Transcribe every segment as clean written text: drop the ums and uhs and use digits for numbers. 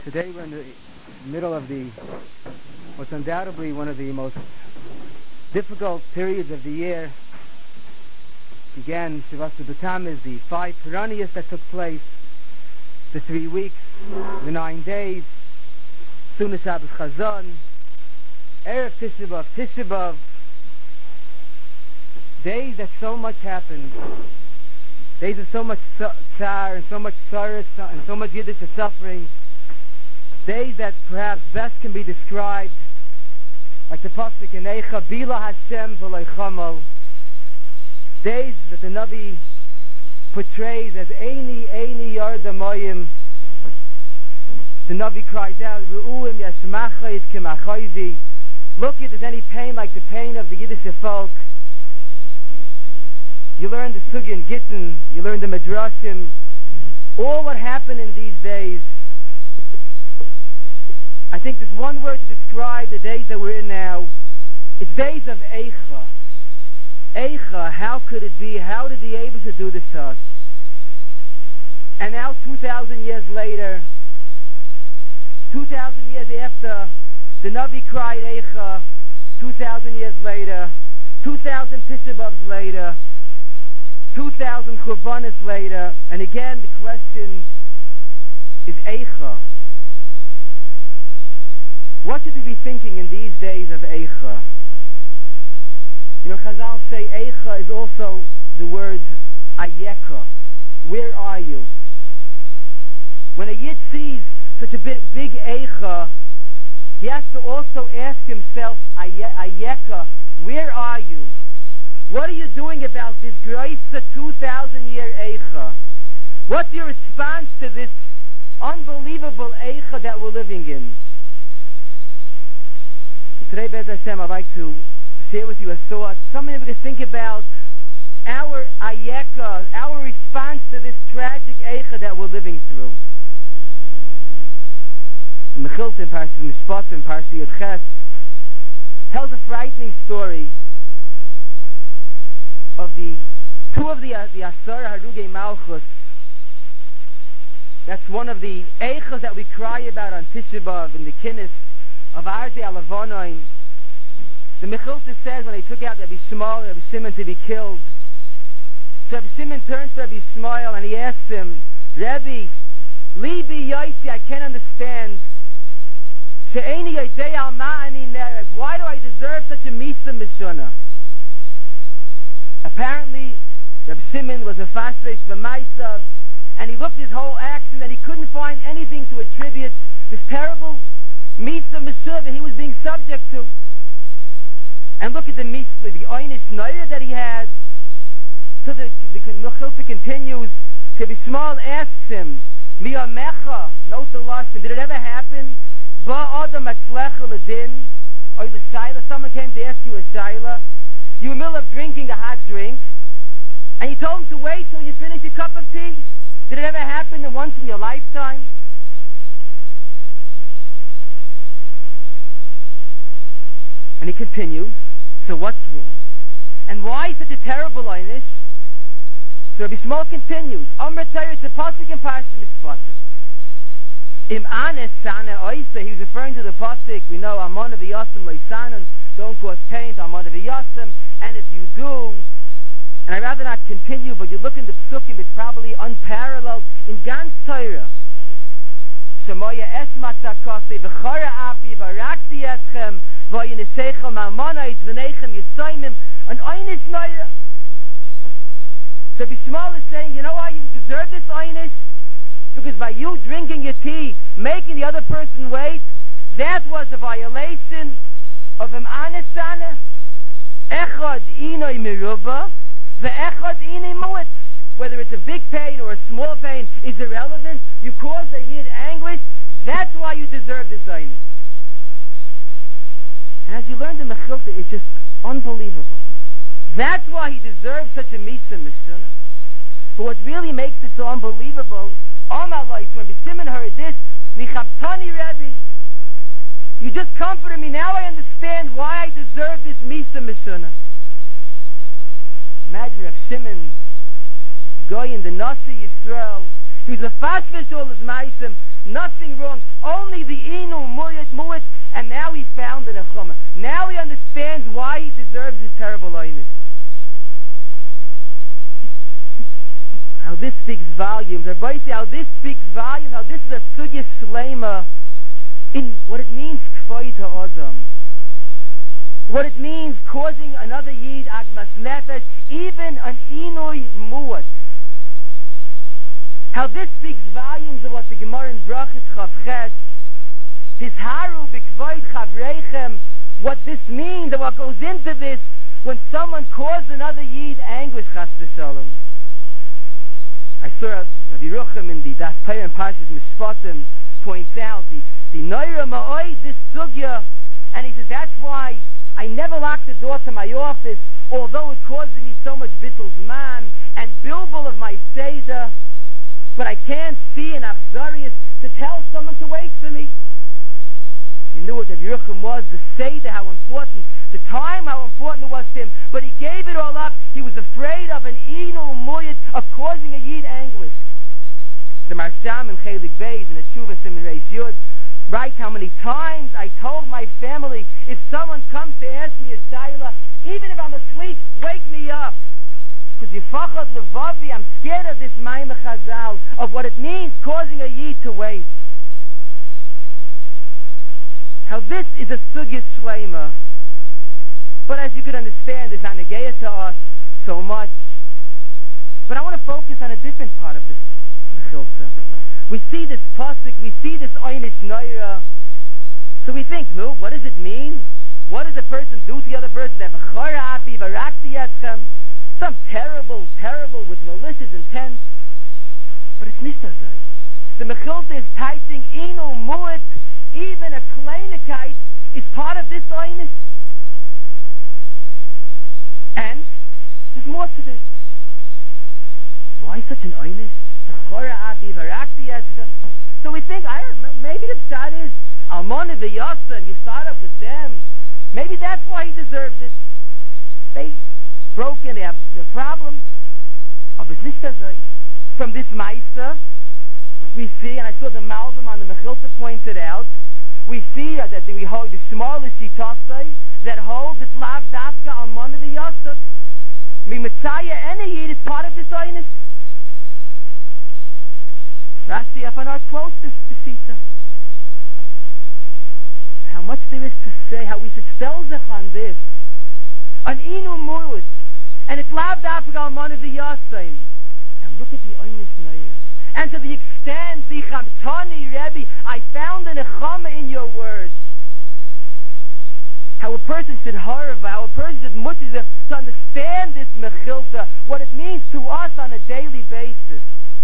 Today we're in the middle of what's undoubtedly one of the most difficult periods of the year. Began Shivas B'Tammuz, the 5 Peranias that took place, the 3 weeks, the 9 days, Sunnah Shabbos Chazon, Erev Tisha B'Av, days that so much happened, days of so much tsar and so much sorrow and so much Yiddish suffering, days that perhaps best can be described like the pasuk in Eicha, Bila Hashem v'lo chamal, days that the Navi portrays as Eini Yarda Moyim. The Navi cries out, Ru'uim Yashmachayis Kimachayzi. Look if there's any pain like the pain of the Yiddish folk. You learn the Sugi and Gittin, you learn the Midrashim, all what happened in these days. I think there's one word to describe the days that we're in now. It's days of Eicha. Eicha, how could it be? How did he able to do this to us? And now 2,000 years later, 2,000 years after the Navi cried Eicha, 2,000 years later, 2,000 Tisha B'Avs later, 2,000 Churbanos later, and again the question is Eicha. What should we be thinking in these days of Eicha? You know, Chazal say Eicha is also the word Ayeka. Where are you? When a Yid sees such a big Eicha, he has to also ask himself, Ayeka, where are you? What are you doing about this great 2,000-year Eicha? What's your response to this unbelievable Eicha that we're living in? Today, Be'ez Hashem, I'd like to share with you a thought, something we can think about our Ayeka, our response to this tragic Eicha that we're living through. The Mechilta, Parashat Mishpatim, Parashat Yud Ches, tells a frightening story of two of the Asara Harugei Malchus. That's one of the Eichas that we cry about on Tisha B'Av in the Kinnis of Arzei Alavonoin. The Mechilta says when they took out Rabbi Shmuel and Rabbi Shimon to be killed, so Rabbi Shimon turns to Rabbi Shmuel and he asks him, Rabbi, Libi Yaitzi, I can't understand. She'eni Yaitei al ma'ani nereg. Why do I deserve such a Misa Mishuna? Apparently, Rabbi Shimon was a Fasresh B'Maisav, and he looked at his whole action and he couldn't find anything to attribute this terrible Misa Mishuna that he was being subject to. And look at the Oynish Noyer that he had. So the Mechilta continues. Rabbi Shmuel asks him, Miyamecha, note the lashon, did it ever happen? Ba Adam Atzlecha Ladin, or the Shaila, someone came to ask you a Shaila. You were in the middle of drinking a hot drink, and you told him to wait till you finish your cup of tea. Did it ever happen once in your lifetime? And he continues, so what's wrong? And why such a terrible einish? So Rabbi Shmuel continues, Amr Torah, it's a pasuk in Parashat Mishpatim. Im anes sana oisa, he was referring to the pasuk, we know, Amon of Yassim Leisanon, don't cause pain to Amon of Yassim, and if you do, and I'd rather not continue, but you look in the psukim, it's probably unparalleled in Gans Torah. Shemoya esmat zakasi, v'chara api, v'arakti eschem, v'yinisechem almonais, v'nechem yisoimim, an einish noira. So Bishmal is saying, you know why you deserve this einish? Because by you drinking your tea, making the other person wait, that was a violation of him anesana. Echad inoi miruba, ve'echad inoi mu'et. Whether it's a big pain or a small pain is irrelevant. You cause a yid anguish. That's why you deserve this einish. And as you learned in Mechilta, it's just unbelievable. That's why he deserves such a Misa Mishuna. But what really makes it so unbelievable, Amalai, when B'Shimon heard this, Nichabtani Rebbe, you just comforted me. Now I understand why I deserve this Misa Mishuna. Imagine Reb Shimon, Goy in the Nasi Yisrael, he was a fast all his maisim, nothing wrong, only mu'it, and now he found an echama. Now he understands why he deserves this terrible oinus. How this speaks volumes. Everybody see how this speaks volumes, how this is a sugya shlema in what it means k'foy ha'adam. What it means causing another yid agmas nefesh, even an inui mu'at. How this speaks volumes of what the Gemara in Brachos Chavches, his haru b'kvoid chavreichem, what this means and what goes into this when someone caused another yid anguish, chas v'shalom. I saw Rabbi Rucham in the Das Peir and Parshas Mishpatim points out the Noira Ma'oi, this sugya, and he says that's why I never lock the door to my office, although it causes me so much bittul zman and bilbul of my seder, but I can't see an achzarius to tell someone to wait for me. You knew what Rabbi Yerucham was, the seder, how important, the time, how important it was to him, but he gave it all up. He was afraid of an inu muyit, of causing a yid anguish. The Marsham in Chelik Beis and the Tshuva Siman Reish Yud writes how many times I told my family, if someone comes to ask me a shayla, even if I'm asleep, wake me up. Because Yifachad Levavi, I'm scared of this Maimah Chazal, of what it means causing a yid to wait. How this is a sugya shlema. But as you could understand, it's not negeya to us so much. But I want to focus on a different part of this mechilta. We see this pasuk, we see this oynish noira. So we think, no, what does it mean? What does a person do to the other person? Some terrible with malicious intent. But it's nicht so. The mechilta is typing inu mu'it, even a kleinigkeit is part of this oynish. And there's more to this. Why such an oynish? So we think, maybe the pshat is Almona v'yasa, and you start up with them. Maybe that's why he deserves it. They broken, they have a problem. From this Maisa, we see, and I saw the Malbim on the Mechilta pointed out, we see that we hold the smallest shitasai that holds its lav dafka Almona v'yasa. Mitzaya any yid is part of this oynish. Rashi Afanar quotes this Sita. How much there is to say, how we should sell zich on this. An inu mu'ut, and it's lav dafka Almona v'yasa. And look at the oynish noira. And to the extent, the Chabtani Rebbe, I found an echama in your words. How a person should harva, how a person should mutziza to understand this mechilta, what it means to us on a daily basis.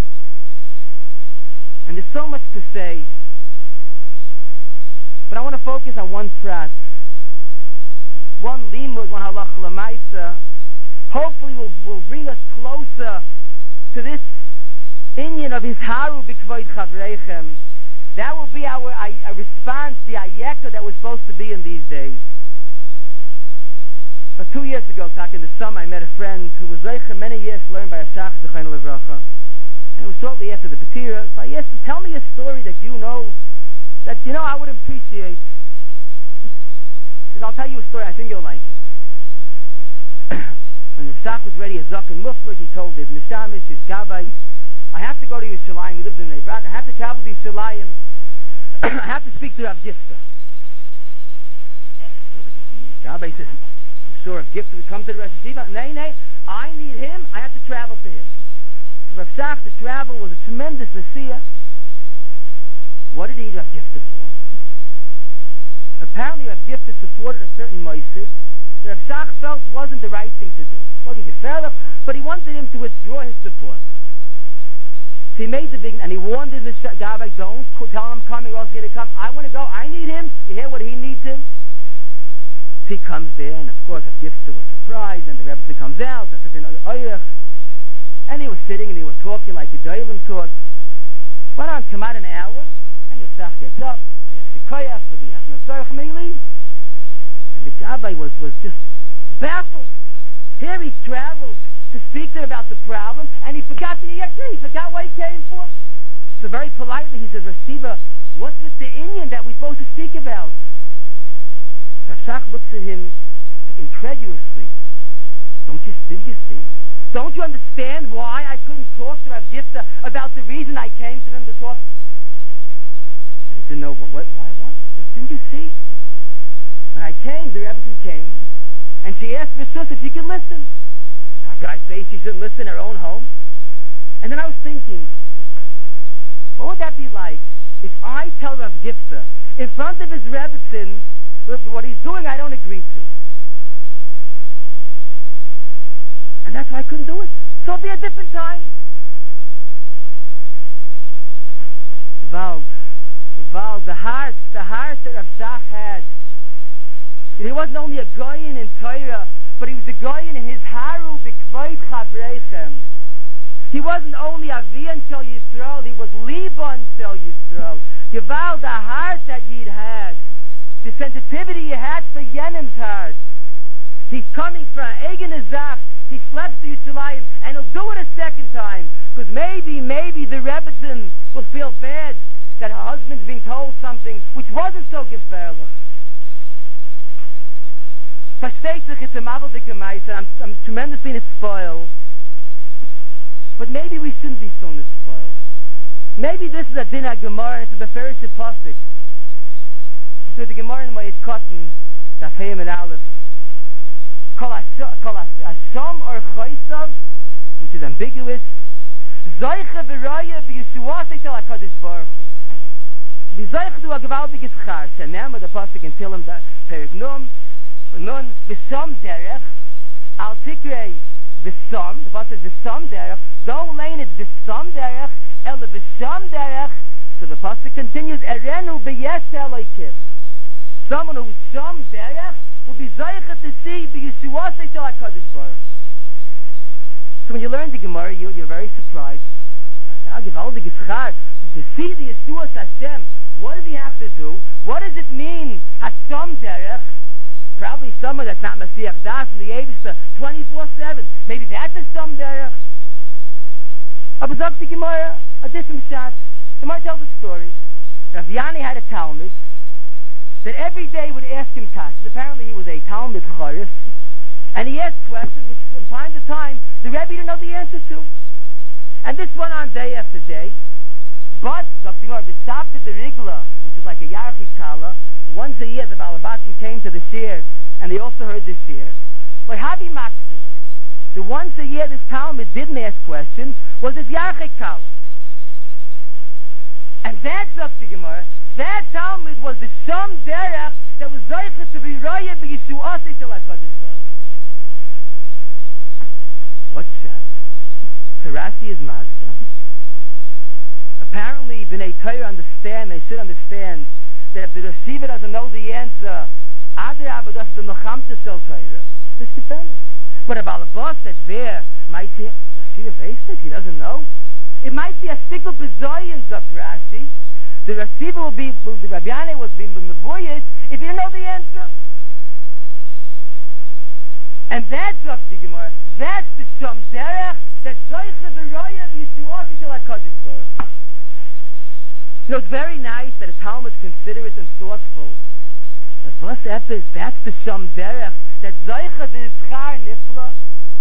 And there's so much to say. But I want to focus on one prat. One limud, one halach l'maisa. Hopefully will bring us closer to this inyan of his haru b'kvoid chavreichem. That will be our response, the ayeka that we're supposed to be in these days. But 2 years ago, in the summer, I met a friend who was zeicha many years learned by a shach zechayna levracha. And it was shortly after the Petira. So I asked him, tell me a story that you know I would appreciate. He said, I'll tell you a story, I think you'll like it. When the shach was ready, a zaken muflik, he told his mishamish, his gabbai, I have to go to Yerushalayim. He lived in Neibrak. I have to travel to Yerushalayim. I have to speak to Rav Gifta. So the gabbai says, I'm sure if Gifta would come to the Rosh Yeshiva. Nay, I need him. I have to travel to him. Rav Shach, the travel was a tremendous nasiya. What did he need Rav Gifta for? Apparently Rav Gifta supported a certain moisid that Rav Shach felt wasn't the right thing to do. Wasn't gefährlich, but he wanted him to withdraw his support. So he made the big, and he warned his gabbai, don't tell him I'm coming, or else he's going to come. I want to go, I need him. You hear what he needs him? So he comes there, and of course Rav Gifta was surprised, and the Rebbe comes out, that's such another oyach. And they were sitting and they were talking like the Doilim talk. Went on, come out an hour, and the Yisach gets up, he has to koyach for the Yachna Zarech, and he leaves. And the Gabbai was just baffled. Here he traveled to speak to him about the problem, and he forgot what he came for. So very politely he says, Rasiva, what's with the Indian that we're supposed to speak about? Rav Shach looks at him incredulously. Didn't you see? Don't you understand why I couldn't talk to Rav Gifta about the reason I came to him to talk? And he didn't know why. Didn't you see? When I came, the Rebbetzin came, and she asked Sus if she could listen. How could I say she shouldn't listen in her own home? And then I was thinking, what would that be like if I tell Rav Gifta in front of his Rebbetzin what he's doing I don't agree to? And that's why I couldn't do it. So it'll be a different time. The heart that Rav Shach had. He wasn't only a goyin in Torah, but he was a goyin in his haru b'kvoid chavreichem. He wasn't only Avi until Yisrael, he was Liba until Yisrael. Gival, the heart that Yid had, the sensitivity he had for Yenim's heart. He's coming from Egen Azach. He slept to Yisraelim, and he'll do it a second time, because maybe the Rebbetzin will feel bad that her husband's being told something which wasn't so gefährlich. Versteht sich, it's a maveldike meise. I'm tremendously spoiled. But maybe we shouldn't be so spoiled. Maybe this is a din Gemara, and it's a beferish pasuk. So the Gemara in Moed Katan, Daf Hey and Aleph, Kol Hasham or Chaysav, which is ambiguous. Zoiche v'raya b'yeshuasei shel HaKadosh Baruch Hu. B'zoiche du a gewaltiges Char, shenem, the pasuk in Tehillim, Perek Nun, v'sham derech, al tikrei v'sham, the pasuk is v'sham derech, don't lane it v'sham derech, ela v'sham derech, so the pasuk continues, erenu b'yesh elokim. Someone who's sham derech will be zoiche to see b'yeshuasei shel HaKadosh Baruch Hu. So when you learn the Gemara, you're very surprised. To see the Yeshuas Hashem, what does he have to do? What does it mean? Hashem derech. Probably someone that's not Mashiach Das in the Eibishter 24/7. Maybe that's Hashem derech. I was up to Gemara, a different shot. Gemara tells a story. Rav Yani had a Talmud that every day would ask him kashrus. Apparently he was a Talmud Chorif. And he asked questions which from time to time the Rebbe didn't know the answer to. And this went on day after day. But Dr. Gemara besabte the Rigla, which was like a Yarchi Kala, once a year the Balabatim came to the Shir, and they also heard the Shir. But Havi Maximum, the once a year this Talmud didn't ask questions, was this Yarchi Kala. And that Dr. Gemara, that Talmud was the Sham Derech that was Zoiche to be Raya b'Yeshuasei shel HaKadosh Baruch Hu. What's that? So Rashi is Mazda. Apparently, B'nai Torah they should understand that if the receiver doesn't know the answer, Adrabah does the Mechamta Sel Torah, this is better. But a Balabas that's there might say, Receiver Vestas, he doesn't know. It might be a stickle bezoyens up Rashi. The receiver the Rabbiane was being mevoyish if he didn't know the answer. And that's up the Gemara. That's the Sham Derech. That's Zoiche v'roya v'yeshuasei shel HaKadosh Baruch Hu. You know, it's very nice that a Talmud is considerate and thoughtful. But what's that's the Sham Derech. That's Zoiche v'yischar nifla.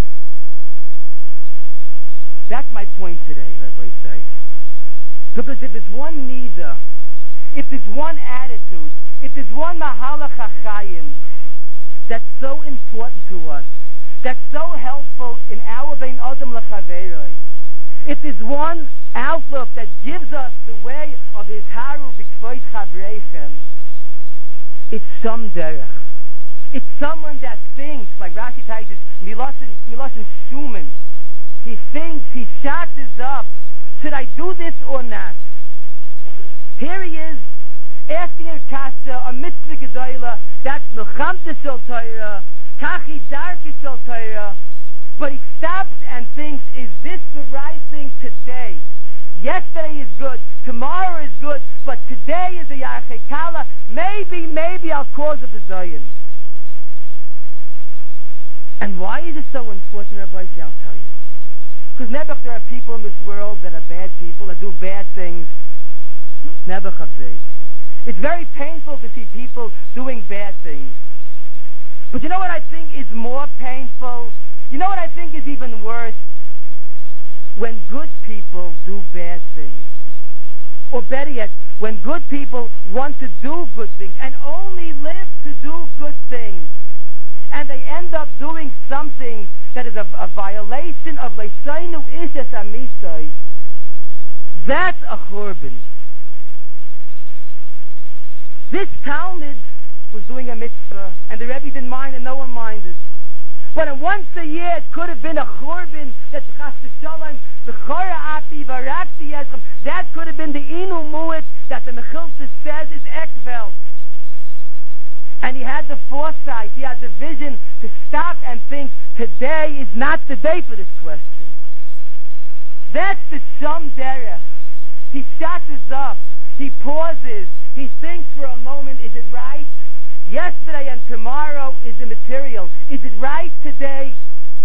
That's my point today, Rabbi say. Because if there's one nida, if there's one attitude, if there's one mahalach hachayim that's so important to us, that's so helpful in our bein adam lechaveroi, if there's one outlook that gives us the way of his haru b'kvoid chavreichem, it's Sham Derech. It's someone that thinks, like Rashi tells us, miloshin shumin. He thinks, he shatters up. Should I do this or not? Here he is, asking a kasha, a mitzvah gedola, that's Mechamta Shel Torah, Kachi Darka Shel Torah, but he stops and thinks, is this the right thing today? Yesterday is good, tomorrow is good, but today is a Yarchei Kala, maybe I'll cause a bezoyin. And why is it so important, Rabbi? I'll tell you. Because Nebuch, there are people in this world that are bad people, that do bad things. Nebuch Avzei. It's very painful to see people doing bad things. But you know what I think is more painful? You know what I think is even worse? When good people do bad things. Or better yet, when good people want to do good things and only live to do good things, and they end up doing something that is a violation of Leishainu Ishes Amisai, that's a churban. This Talmud was doing a mitzvah, and the Rebbe didn't mind, and no one minded. But once a year, it could have been a churban that Chas v'Shalom v'chora api v'arakti yezchem. That could have been the inu mu'it that the Mechilta says is ekvelt. And he had the foresight, he had the vision to stop and think, today is not the day for this question. That's the Shom Derech. He shatters up, he pauses, he thinks for a moment, is it right? Yesterday and tomorrow is immaterial. Is it right today?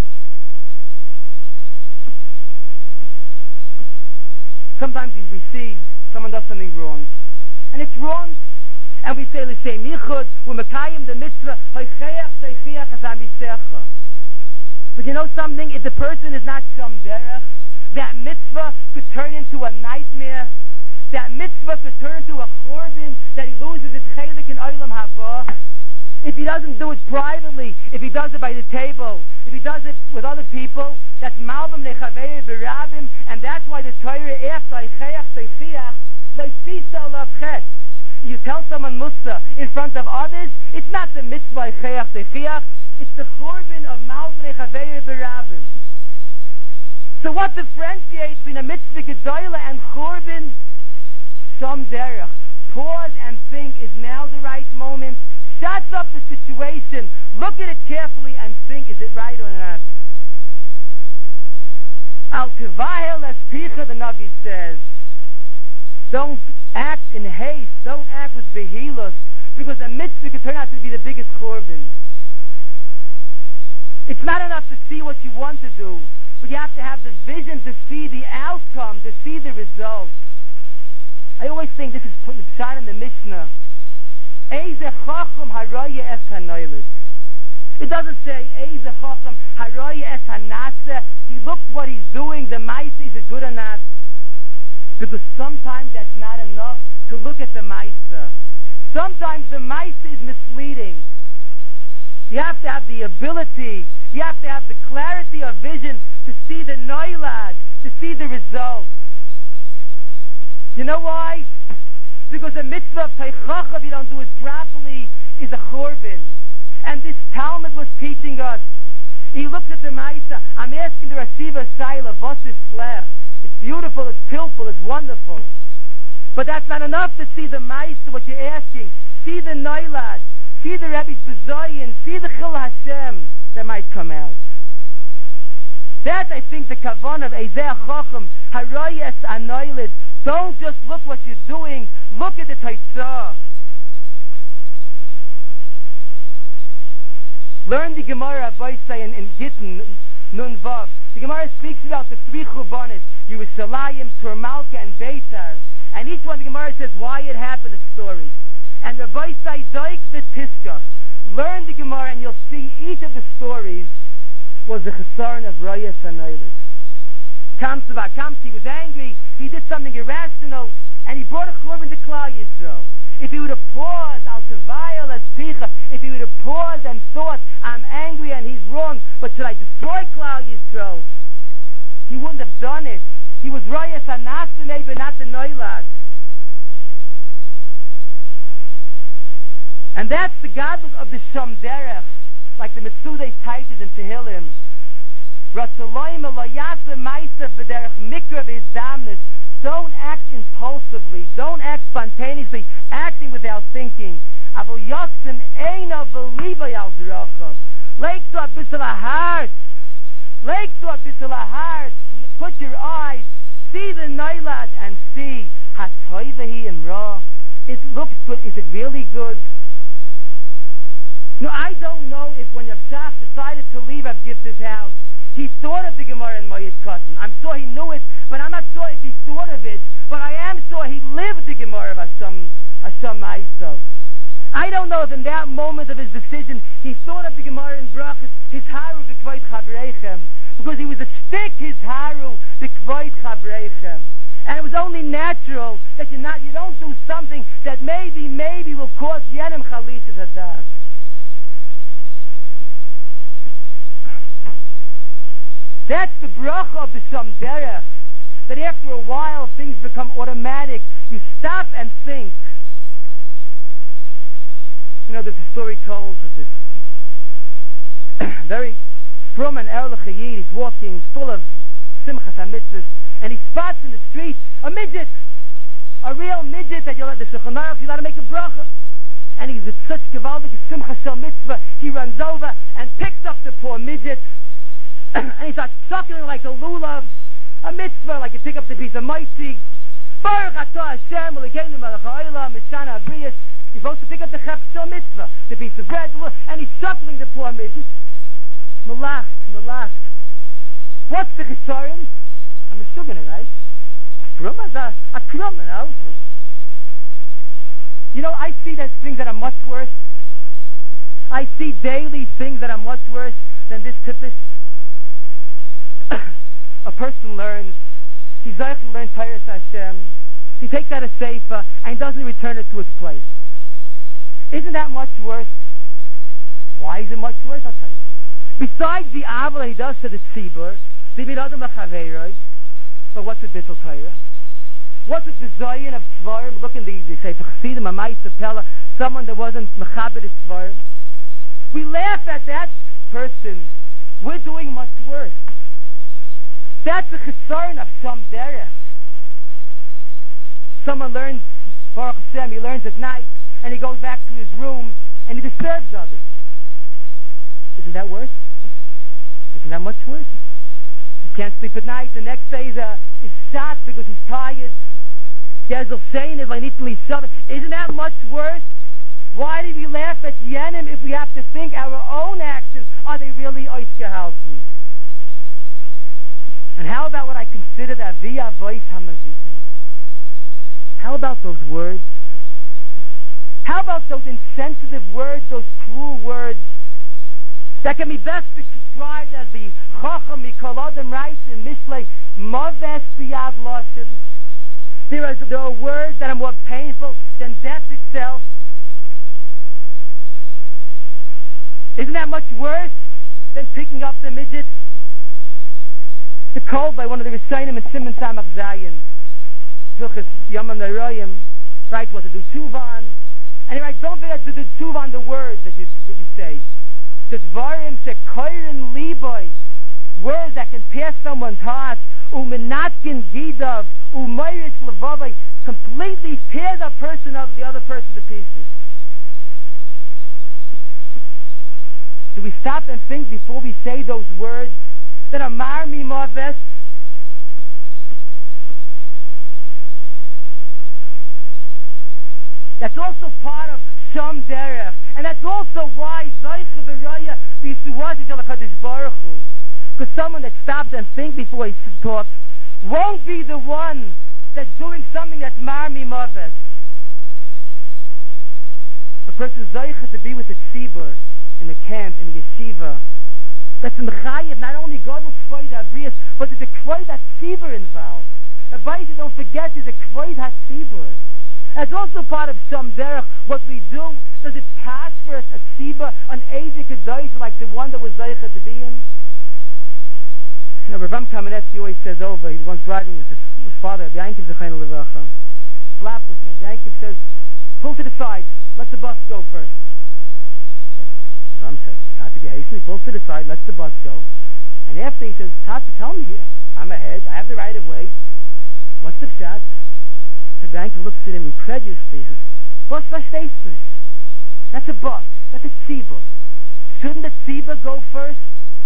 Sometimes we see someone does something wrong. And it's wrong. And we say, L'shem yichud, u'mekayim the mitzvah, hoicheach teichiach as amisecha. But you know something? If the person is not Shom Derech, that mitzvah could turn into a nightmare. That mitzvah could turn into a churban, that he loses its chelik in Olam Haba. If he doesn't do it privately, if he does it by the table, if he does it with other people, that's malbim lechavei berabim, and that's why the Torah after Eicheach Teichiach leisisa lachet. You tell someone Musa in front of others, it's not the mitzvah Eicheach Teichiach, it's the churban of malbim lechavei berabim. So what differentiates between a mitzvah gedola and churban? Shom Derech. Pause and think, is now the right moment? Shots up the situation, look at it carefully and think, is it right or not? Al Tivahel es Picha, the Navi says, don't act in haste, don't act with behilos, because a mitzvah could turn out to be the biggest churban. It's not enough to see what you want to do, but you have to have the vision to see the outcome, to see the result. I always think this is put in the Mishnah. It doesn't say Eize Chacham Haraya Es Hanase. He looks what he's doing, the Maisa, is it good or not? Because sometimes that's not enough to look at the Maisa. Sometimes the Maisa is misleading. You have to have the ability, you have to have the clarity of vision to see the Noilad, to see the result. You know why? Because a mitzvah of Teichach, if you don't do it properly, is a churban. And this Talmud was teaching us. He looks at the Maisa. I'm asking the Rashiva Shaila, Vos is Slech. It's beautiful, it's pilpul, it's wonderful. But that's not enough to see the Maisa, what you're asking. See the Noilad, see the Rebbe's Bezoyin, see the Chil Hashem that might come out. That, I think, the Kavan of Eizeh Chacham, Harayes Anoilid. Don't just look what you're doing, look at the Taitzah. Learn the Gemara Abaisai in Gittin, Nun Vav. The Gemara speaks about the three Chubanis, Yerushalayim, Turmalka, and Beitar. And each one, the Gemara says why it happened, a story. And Abaisai Doik the Tiskach. Learn the Gemara and you'll see each of the stories was the Chesaron of Rayas Anoilid. Kamsi was angry, he did something irrational, and he brought a churban to Klal Yisrael. If he would have paused, Al Tevayel as Picha, if he would have paused and thought, I'm angry and he's wrong, but should I destroy Klal Yisrael? He wouldn't have done it. He was Rayas Anasime, but not the Noilad. And that's the godless of the Shom Derech, like the Mitzudei Taitas and Tehillim. Don't act impulsively, don't act spontaneously, acting without thinking. Put your eyes, see the Noilad and see it looks good. Is it really good? No, I don't know if when Yavshach decided to leave Avgifta's house, he thought of the Gemara in Moed Katan. I'm sure he knew it, but I'm not sure if he thought of it. But I am sure he lived the Gemara of Hashem Maiso. I don't know if in that moment of his decision he thought of the Gemara in Brachas, his haru b'kvoid chavreichem, because he was a stick, his haru b'kvoid chavreichem. And it was only natural that you don't do something that maybe will cause yenim chalishes hadas. That's the bracha of the Sham Derech, that after a while things become automatic. You stop and think. There's a story told of this very from an Erlich Yid. He's walking full of simchas and mitzvahs, and he spots in the street a midget, a real midget that you'll let the Shulchan Aruch, you'll let to make a bracha. And he's with such gewaldig simchas shel mitzvah, he runs over and picks up the poor midget, and he starts sucking like a lulav, a mitzvah, like you pick up the piece of mitzi. Baruch atah Hashem, Elokeinu melech ha'olam, Mishana Abriyas. He's supposed to pick up the chef shel mitzvah, the piece of bread, and he's suckling the poor midget. Malach. What's the chisaron? I'm a sugar, right? Krumma's a crumma, no? I see there's things that are much worse. I see daily things that are much worse than this typish. A person learns, he's like to learn Torah Hashem. He takes out a sefer and doesn't return it to its place. Isn't that much worse? Why is it much worse? I'll tell you. Besides the avla he does to the tzibur, but what's the bittul Torah? What's the design of tzvarim? Look in the sefer Chassidim, a Ma'aseh Pella, someone that wasn't mechaber the tzvarim. We laugh at that person. We're doing much worse. That's the chisaron of Sham Derech. Someone learns Baruch Hashem, he learns at night, and he goes back to his room and he disturbs others. Isn't that worse? Isn't that much worse? He can't sleep at night. The next day is shot because he's tired. Isn't that much worse? Why do we laugh at yenim if we have to think our own actions? Are they really oisgehalten? And how about what I consider the aviyah voice hamazitim? How about those words? How about those insensitive words, those cruel words that can be best described as the chacham mikol adam writes in Mishlei Maves biyad lashon? There are words that are more painful than death itself. Isn't that much worse than picking up the midget? The call by one of the Rishonim in Simon Samach Zayin, Hilchos Yomam Noroyim, writes what to do Tuvan, and he writes, don't forget to do Tuvan, the words that you say. The Dvarim shekoirin liboy, words that can pierce someone's heart, umenatkin gidav, umayrish levavai, completely tear the other person to pieces. Do we stop and think before we say those words that are marmi maves? That's also part of Sham Derech, and that's also why Zaycha B'Raya B'Yisuwasi Shel HaKadosh Baruch Hu, because someone that stops and thinks before he talks won't be the one that's doing something that's marmi maves. A person Zaycha to be with the tzibur in a camp, in a yeshiva, that's mechayev not only gadol kvoid habriyas, but there's a kvoid hatzibur involved. The Baisi, don't forget, there's a kvoid hatzibur. That's also part of Sham Derech. What we do, does it pass for us a tzibur, an eidik kadosh like the one that was Zaycha to be in? Rav Kamenetsky always says over, he was once driving with his father, Biankiv Zechayna Levacha, flapless, and Biankiv says, pull to the side, let the bus go first. Ram says, Tata, get hastily, pulls to the side, lets the bus go. And after he says, Tata, tell me here, I'm ahead, I have the right of way. What's the shot? The banker looks at him incredulously. He says, "Was verstehst du? That's a bus. That's a tzibur. Shouldn't the tzibur go first?"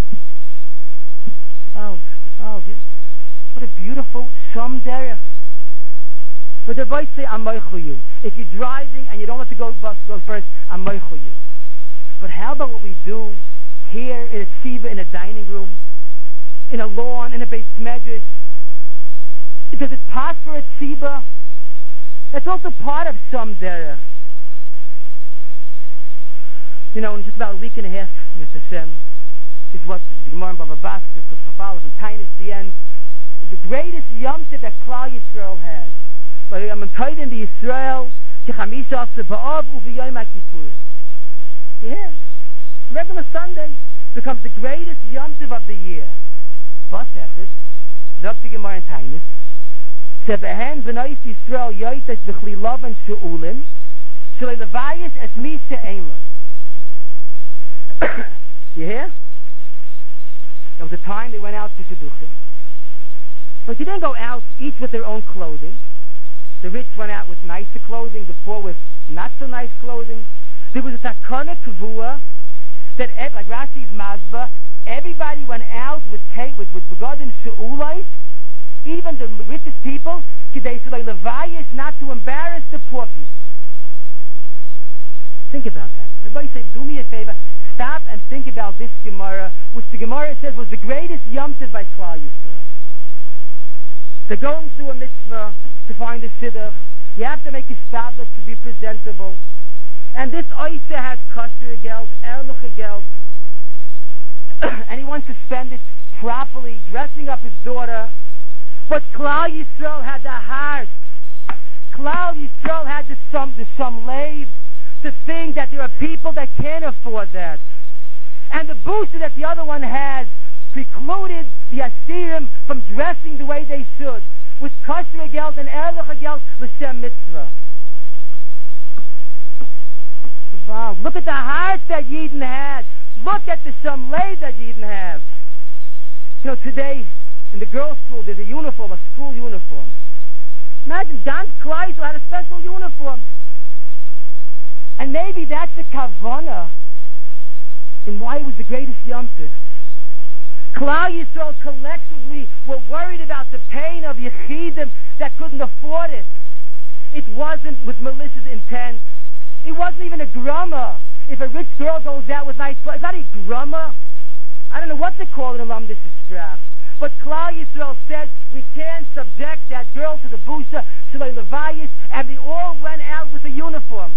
Oh, what a beautiful Sham Derech. But the boys say, "I'm moichu you." If you're driving and you don't let the bus go first, I'm moichu you. But how about what we do here in a tzibur in a dining room? in a lawn, in a Beis Medrash? Does it pass for a tzibah? That's also part of some derech. In just about a week and a half, Mr. Shem, is what the Gemara in Bava Basra, Kufafalef, and Tainus, the end, is the greatest Yom Tov that Klal Yisrael has. But I'm in the Yisrael, Kechamisha Asa Ba'av Uviyayim HaKippurim. Yeah, regular Sunday becomes the greatest Yom Tov of the year. Bus effort, Zok the Gemara in Tainus, Sebehen B'nais Yisrael Yoytes B'chlilav and She'ulim, Shalei Levayis Et Mi She'ein Loi. You hear? There was a time they went out to Shidduchim, but they didn't go out each with their own clothing. The rich went out with nicer clothing, the poor with not so nice clothing. There was a takana kavua that, like Rashi's Mazba, everybody went out with begadim she'ulais, even the richest people, kidei shalei levayis, not to embarrass the poor people. Think about that. Everybody say, do me a favor, stop and think about this Gemara, which the Gemara says was the greatest Yom Tov by Klal Yisrael. They're going to do a mitzvah to find a shidduch. You have to make a shtadlus to be presentable. And this oisa has kosher geld, erlich geld, and he wants to spend it properly, dressing up his daughter. But Klal Yisrael had the heart. Klal Yisrael had the some lave to think that there are people that can't afford that. And the booster that the other one has precluded the Asirim from dressing the way they should, with kosher geld and erlich geld l'shem mitzvah. Look at the heart that Yidden had. Look at the shamlei that Yidden have. Today in the girls' school there's a uniform, a school uniform. Imagine Don Kleisel had a special uniform. And maybe that's a kavana in why it was the greatest Yom Tov. Klal Yisrael collectively were worried about the pain of Yechidim that couldn't afford it. It wasn't with malicious intent. It wasn't even a grumma. If a rich girl goes out with nice clothes, it's not a grumma. I don't know what they call it in Lamdis Strach. But Klal Yisrael said, we can't subject that girl to the busa, Shalei Levayis, and they all went out with a uniform.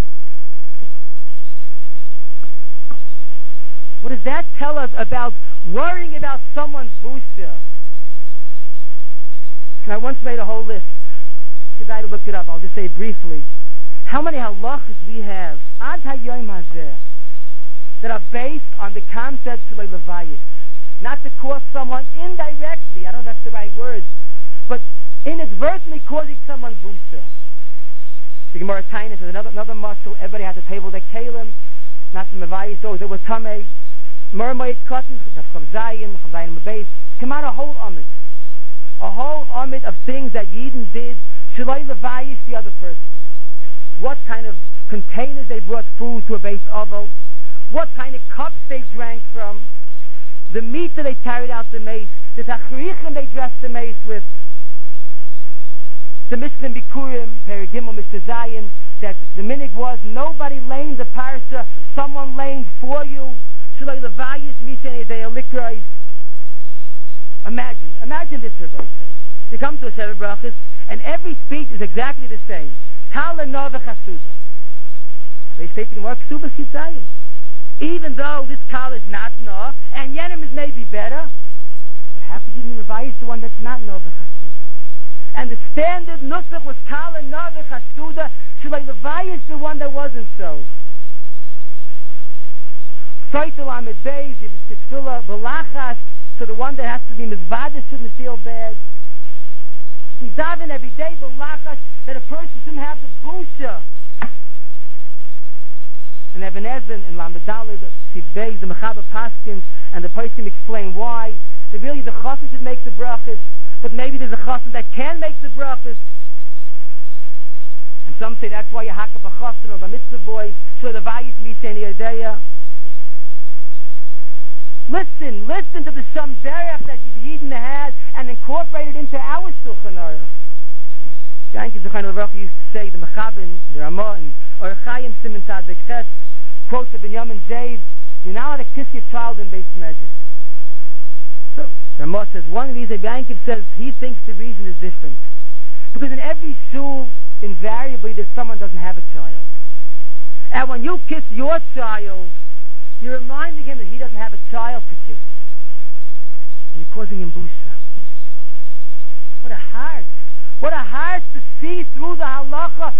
What does that tell us about worrying about someone's busa? And I once made a whole list. If I looked it up, I'll just say it briefly. How many halachas we have ad hayom hazeh that are based on the concept of levayis, not to cause someone indirectly, I don't know if that's the right word, but inadvertently causing someone busa. The Gemara Tainus is another muscle. Everybody had to table their kalim, not the mevayis. Those that were tamei, mermaid cotton, the chavzayin mebais. Come out a whole amid of things that Yidden did. Shalei levayis the other person. What kind of containers they brought food to a base oval, what kind of cups they drank from, the meat that they carried out the mace, the tachrichim they dressed the mace with, the Mishnah Bikurim, Perigimel, Mr. Zion, that the minig was nobody laying the parasha, someone laying for you. Shalei levayis mishen edei alikrai. Imagine this, Rabbi. You come to a Sefer Brachos, and every speech is exactly the same. Kala nova chasuda. They say to Gemara ksuba sitzayim. Even though this kala is not no, and yenim is maybe better, but how could you even revise the one that's not nova chasuda? And the standard nusach was kala nova chasuda. Shalei levayis the one that wasn't so. Saitel amid beis yivish tefillah balachas. So the one that has to be mizvada shouldn't feel bad. We daven every day balachas that a person shouldn't have the busha. And Even Ezra and Lamedallah, the Sivbeis, the Mechaber Paskins, and the person explain why. That really the chassan should make the brachas, but maybe there's a chassan that can make the brachas. And some say that's why you hack up a chassan or a mitzvah boy, so the vayis mishen yadeya. Listen to the Sham Derech that Yidden had and incorporate it into our Shulchan Aruch. Yanki Zechon Levrach used to say, the Mechabin, the Ramah, and Or Chaim Simon Tzadik Ches quotes the Binyamin Zev, you're not allowed to kiss your child in Beis Medrash. So Ramah says, one of these, Yankov says, he thinks the reason is different. Because in every shul, invariably, there's someone who doesn't have a child. And when you kiss your child, you're reminding him that he doesn't have a child to kiss. And you're causing him busha. What a heart. What a heart to see through the halacha.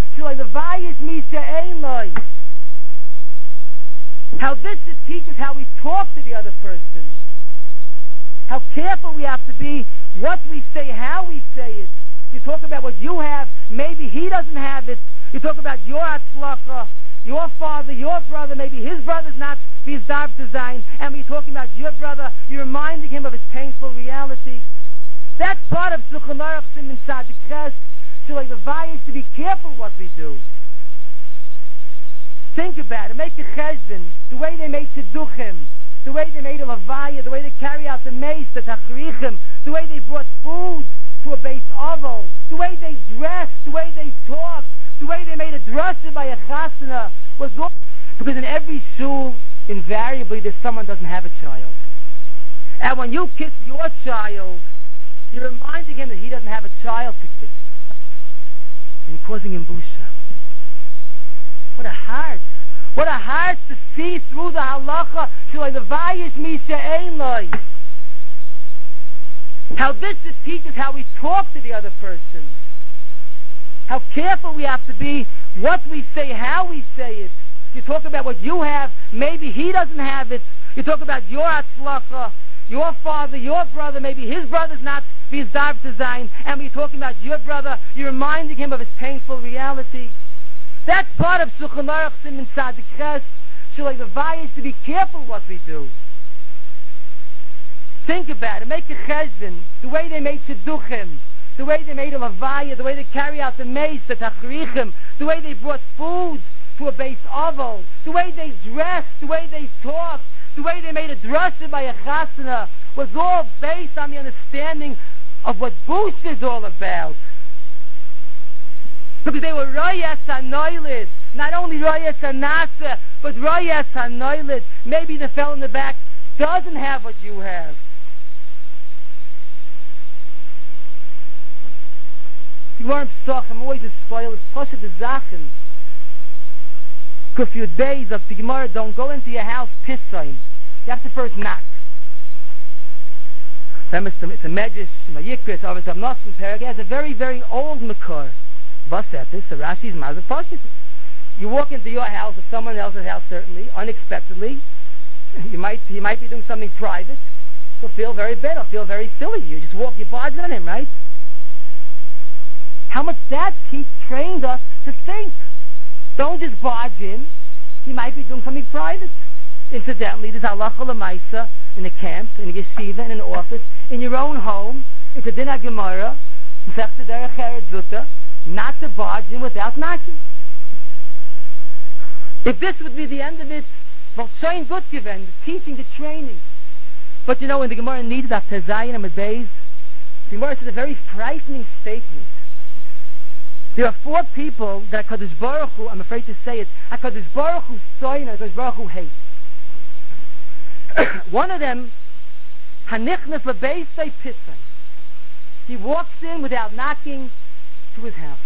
How this teaches how we talk to the other person. How careful we have to be, what we say, how we say it. You talk about what you have, maybe he doesn't have it. You talk about your atzlacha, your father, your brother, maybe his brother's not his darb design, and when you're talking about your brother, you're reminding him of his painful reality. That's part of Shulchan Aruch Siman Tzadik Ches. So like the vayish, to be careful what we do. Think about it. Make a cheshbon. The way they made tzedduchim, the way they made a levaya, the way they carry out the mace, the tachrichim, the way they brought food to a base oval, the way they dressed, the way they talked, the way they made a drasha by a chasana, was all because in every shul, invariably, there's someone who doesn't have a child. And when you kiss your child, you're reminding him that he doesn't have a child to kiss. And you're causing him busha. What a heart. What a heart to see through the halacha. How this teaches how we talk to the other person. How careful we have to be, what we say, how we say it. You talk about what you have, maybe he doesn't have it. You talk about your atzlacha, your father, your brother, maybe his brother's not his darb design, and when you're talking about your brother, you're reminding him of his painful reality. That's part of Shulchan Aruch Siman Tzadik Ches. So like the vayish, to be careful what we do. Think about it. Make a cheshbon. The way they made tzedduchim, the way they made a levaya, the way they carry out the mace, the tachrichim, the way they brought food to a base oval, the way they dressed, the way they talked, the way they made a drasha by a chasana, was all based on the understanding of what Bush is all about. Because they were Royas HaNoilid, not only Royas HaNaseh, but Royas HaNoilid. Maybe the fellow in the back doesn't have what you have. You weren't stuck, I'm always spoiled. It's Pasha de Zachen. Because your days of the Gemara, don't go into your house pissaim. You have to first knock. It's a Medrash, Vayikra, Avos Avnosim Perek. It has a very, very old Makor. Basepis, the Rashi's Mazat Pashas. You walk into your house or someone else's house, certainly, unexpectedly. He might be doing something private. He'll feel very bad. He'll feel very silly. You just walk, you barge on him, right? How much that he trained us to think. Don't just barge in. He might be doing something private. Incidentally, there's halacha l'maisa in a camp, in a yeshiva, in an office, in your own home. It's a din ha-gemara, not to barge in without knocking. If this would be the end of it, well, showing good given, the teaching, the training. But you know, in the Gemara needs that Tezayin and Medbeis, the Gemara says a very frightening statement. There are four people that HaKadosh Baruch Hu, I'm afraid to say it, HaKadosh Baruch Hu soin and HaKadosh Baruch Hu hates. One of them, Hanichnes Lebeisei Pitzai. He walks in without knocking to his house.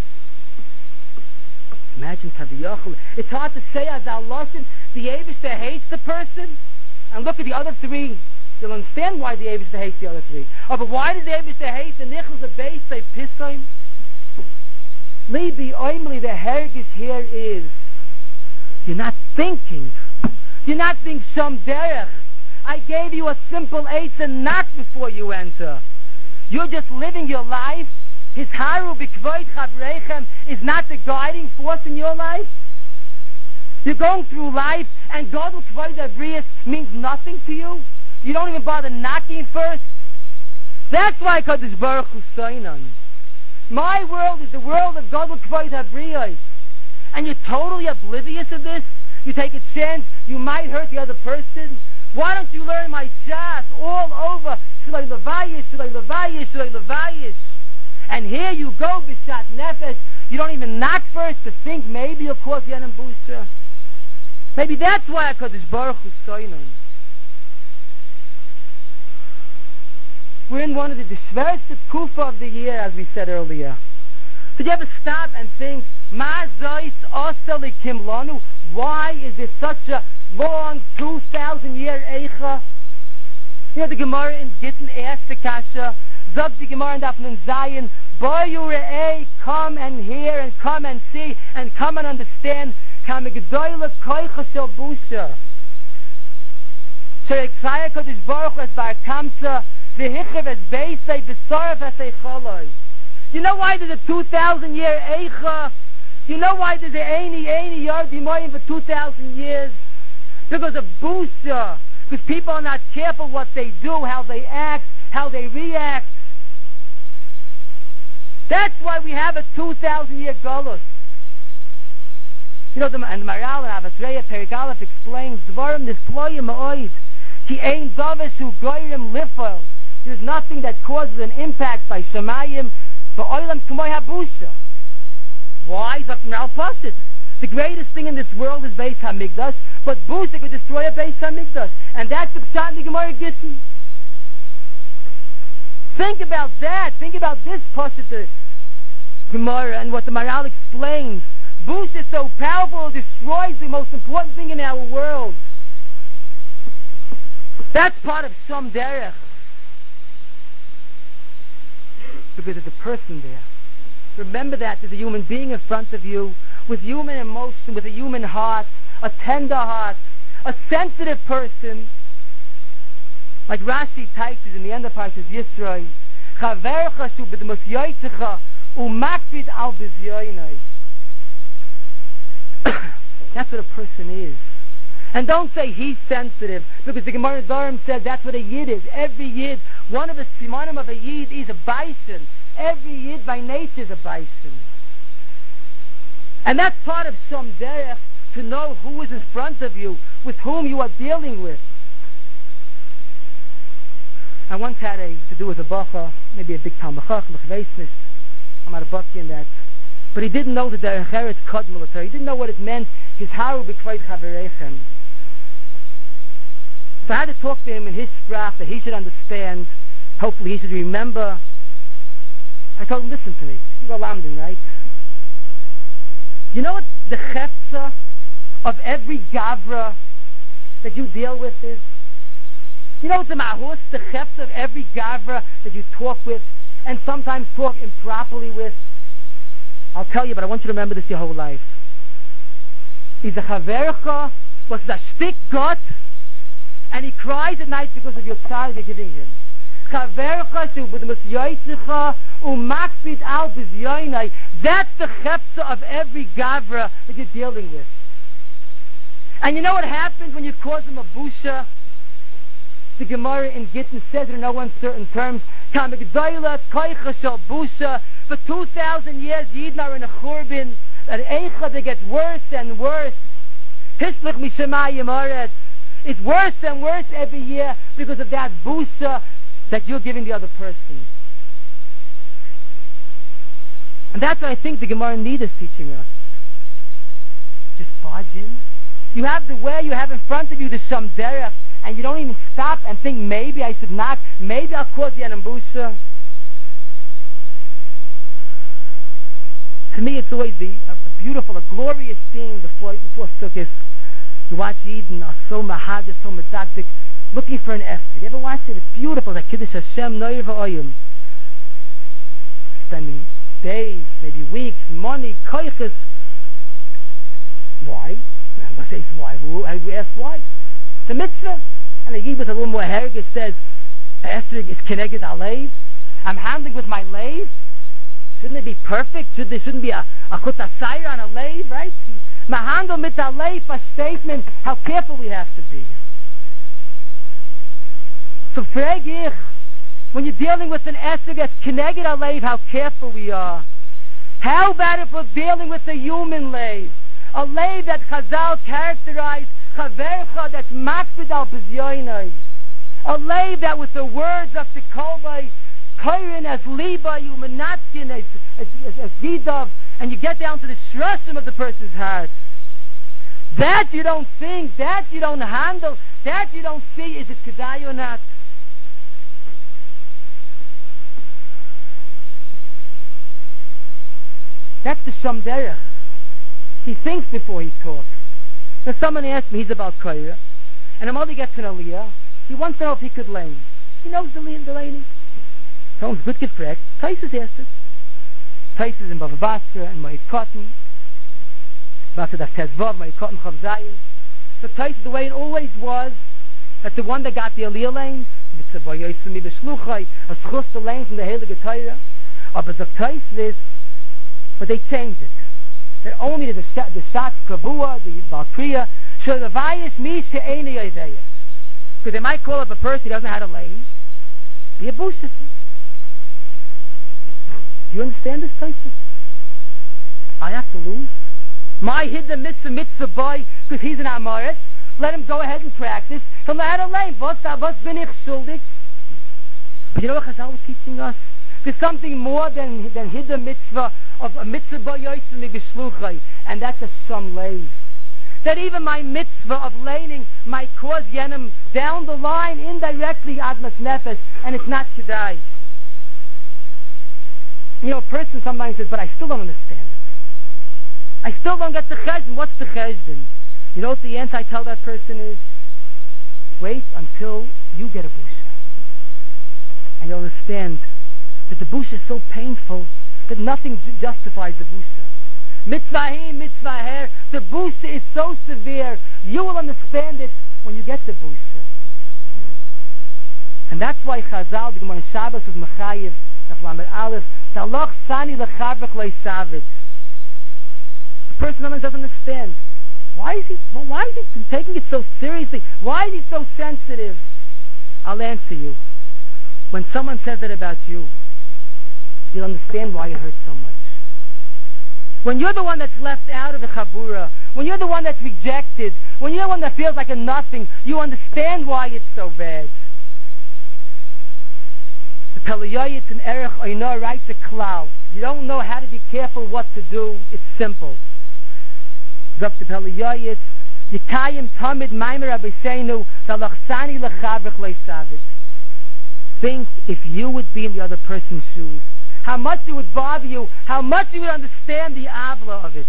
Imagine Kaviyachol. It's hard to say as our Lashon, the Eibishter hates the person. And look at the other three. You'll understand why the Eibishter hates the other three. Oh, but why did the Eibishter hate the Nichles Lebeisei Pitzai? Maybe only the hergish here is you're not thinking. You're not being some derech. I gave you a simple eitzah and knock before you enter. You're just living your life. His haru b'kvoid chavreichem is not the guiding force in your life. You're going through life and Godel kvoid abrius means nothing to you. You don't even bother knocking first. That's why Kadosh Baruch Hu Soinon. My world is the world of Godel Kvoid HaBriyos. And you're totally oblivious of this. You take a chance, you might hurt the other person. Why don't you learn my Shas all over? Shalai Levayish, Shalai Levayish, Shalai Levayish. And here you go, B'shat Nefesh. You don't even knock first to think maybe you'll cause Yenim Busha. Maybe that's why HaKadosh Baruch Hu Soinon. We're in one of the schwerste kufa of the year, as we said earlier. Did you ever stop and think, Ma zois oseli kim lanu? Why is it such a long 2,000-year eicha? You know, the Gemara in Gittin asked the Kasha, Zog the Gemara in Daf Nun Zayin, Boyu re'ei, come and hear and come and see and come and understand. Kamigdoyle koicha shel busha. She'ekzaya kodesh baruch es bar kamsa, v'hichev es beisei, v'sorav es eicholoi. You know why there's a 2,000-year eicha? You know why there's a eini yard dimoyim for 2,000 years? Because of busha. Because people are not careful what they do, how they act, how they react. That's why we have a 2,000-year galus. You know, and the Maral and Avasreya Perik Aleph explains, Dvarim nisployim ma'oid, ki ein davis hu goyrim lifol. There's nothing that causes an impact by Shemayim, ba'olam k'moy habusha. Why? The greatest thing in this world is Beis Hamikdash, but busha could destroy a Beis Hamikdash. And that's the pshat in the Gemara Gittin. Think about that. Think about this pshat, the Gemara, and what the Maral explains. Bush is so powerful, it destroys the most important thing in our world. That's part of Shom Derech. Because there's a person there. Remember that there's a human being in front of you, with human emotion, with a human heart, a tender heart, a sensitive person. Like Rashi teaches in the end of Parshas Yisro, Chavercha shu b'demos yoytzecha u'makpid al b'zyoynai. That's what a person is. And don't say he's sensitive, because the Gemara Dorim says that's what a Yid is. Every Yid, one of the simanim of a Yid is a bison. Every Yid by nature is a bison. And that's part of Shom Derech, to know who is in front of you, with whom you are dealing with. I once had to do with a bacha, maybe a big Talmud Chacham, I'm not a baki in that. But he didn't know the Derech Eretz Kod military. He didn't know what it meant. His haru b'kvayt chaverechem. So I had to talk to him in his sprach that he should understand. Hopefully he should remember. I told him, listen to me. You go Lamdin, right? You know what the chefza of every gavra that you deal with is? You know what the mahus, the chefza of every gavra that you talk with and sometimes talk improperly with? I'll tell you, but I want you to remember this your whole life. He's a chavercha, was a shtik gut, and he cries at night because of your tzar you're giving him. Chavercha shu b'demos yoytzecha u'makpid al b'zyoynai. That's the chefza of every gavra that you're dealing with. And you know what happens when you cause him a busha? The Gemara in Gittin says it in no uncertain terms. Kamigdoila koicha shel busha. For 2,000 years, Yidden are in a churbin, an eicha that gets worse and worse. Hislich mishamayim aretz. It's worse and worse every year because of that busha that you're giving the other person. And that's what I think the Gemara Nida is teaching us. Just barge in. You have the way you have in front of you, the Shom Derech, and you don't even stop and think, maybe I should not, maybe I'll cause the Anambusha. To me, it's always a beautiful, a glorious scene before Sukkot. You watch Eden, are so mahadis, so medactic, looking for an Esther. You ever watch it? It's beautiful. Like Kiddush Hashem, Noyer V'Oyim. Spending days, maybe weeks, money, koiches. Why? I'm going to say why. We ask why. It's a mitzvah. And the Yid with a little more hergish says, Esther is keneged alev. I'm handling with my lave. Shouldn't it be perfect? Shouldn't be a chutasayr on a lave, right? Mahandle mit a lave, a statement, how careful we have to be. So frag ich, when you're dealing with an esrog that's keneged a lave, how careful we are. How about if we're dealing with a human lave? A lave that Chazal characterized, chavercha, that's makpid al b'zyoynai. A lave that with the words of the kolbai, Kairin as liba, you menatkin as vidav, and you get down to the shrushim of the person's heart. That you don't think, that you don't handle, that you don't see, is it kedai or not? That's the Shom Derech. He thinks before he talks. Now someone asked me, he's about Koira, and a mother gets an Aliyah. He wants to know if he could lane. He knows the laning. Someone's good gefragt. Taisus asked it. Taisus in Bava Basra and Ma'id Cotton. Basra das Tezvav, Ma'id Cotton Chav Zayin. So Taisus, the way it always was, that the one that got the Aliyah lanes, it's a Vayoysim B'Shluchai, a Schus the lanes in the Heilige Torah. But the Taisus, but they changed it. That only the Shatz Kavua, the Balkriya, so the Vayish Misha Eini Yodeya. Because they might call up a person who doesn't know how to lane, be a booster. Do you understand this, Taisus? I have to lose. My hid the mitzvah boy, because he's an Amoret. Let him go ahead and practice. He'll know how to lane. Was bin ich schuldig? But you know what Chazal was teaching us? There's something more than hid the mitzvah of a mitzvah boy yoysim b'shluchai, and that's a some lane. That even my mitzvah of laning might cause yenim down the line indirectly admas nefesh, and it's not kedai. You know, a person sometimes says, but I still don't understand it. I still don't get the cheshbon. What's the cheshbon? You know what the answer I tell that person is? Wait until you get a busha. And you'll understand that the busha is so painful that nothing justifies the busha. Mitzvah mitzvah her. The busha is so severe. You will understand it when you get the busha. And that's why Chazal, the Gemara in Shabbos, is Mechayiv, Lamed Aleph, Taloch Sani Lechavech Leisavitz. The person sometimes doesn't understand. Why is he taking it so seriously? Why is he so sensitive? I'll answer you. When someone says that about you, you'll understand why it hurts so much. When you're the one that's left out of the Chabura, when you're the one that's rejected, when you're the one that feels like a nothing, you understand why it's so bad. The Peliyayitz and Erech Oino writes a klal. You don't know how to be careful what to do. It's simple. Dr. Peliyayitz, Yikayim Tamid Maimer Abisenu Talachsani Lechavich Leisavitz. Think if you would be in the other person's shoes, how much it would bother you, how much you would understand the avla of it.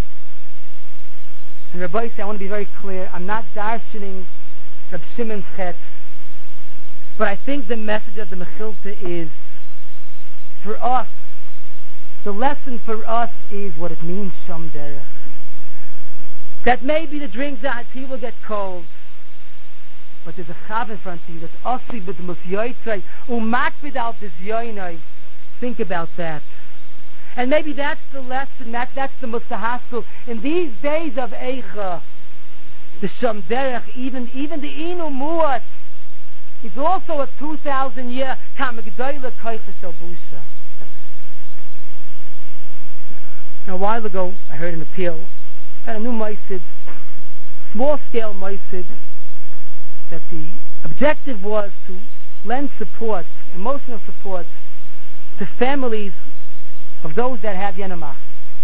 And Rabbi said, I want to be very clear, I'm not darshaning Reb Shimon's chetz, but I think the message of the Mechilta is, for us, the lesson for us is what it means, Shom Derech. That maybe the drinks that people get cold, but there's a chav in front of you that's osli b'dmus yoytzai umakbid al this yoynai. Think about that. And maybe that's the lesson, that's the mustahaskul. In these days of Eicha, the Shom Derech, even the Inu Muat, is also a 2,000 year Kamagdoila Koiches Obusha. Now, a while ago, I heard an appeal, a new Maisid, small scale Maisid, that the objective was to lend support, emotional support, to families of those that have Yenamach.